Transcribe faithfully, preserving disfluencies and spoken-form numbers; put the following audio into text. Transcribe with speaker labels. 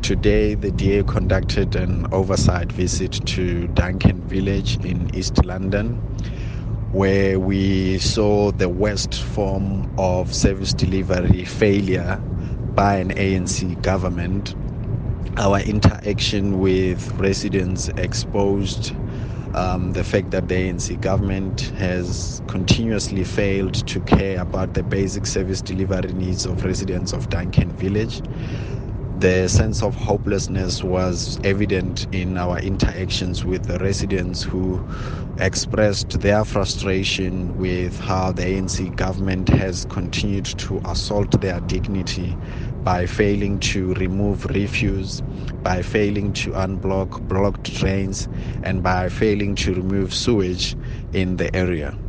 Speaker 1: Today, the D A conducted an oversight visit to Duncan Village in East London, where we saw the worst form of service delivery failure by an A N C government. Our interaction with residents exposed um, the fact that the A N C government has continuously failed to care about the basic service delivery needs of residents of Duncan Village. The sense of hopelessness was evident in our interactions with the residents, who expressed their frustration with how the A N C government has continued to assault their dignity by failing to remove refuse, by failing to unblock blocked drains, and by failing to remove sewage in the area.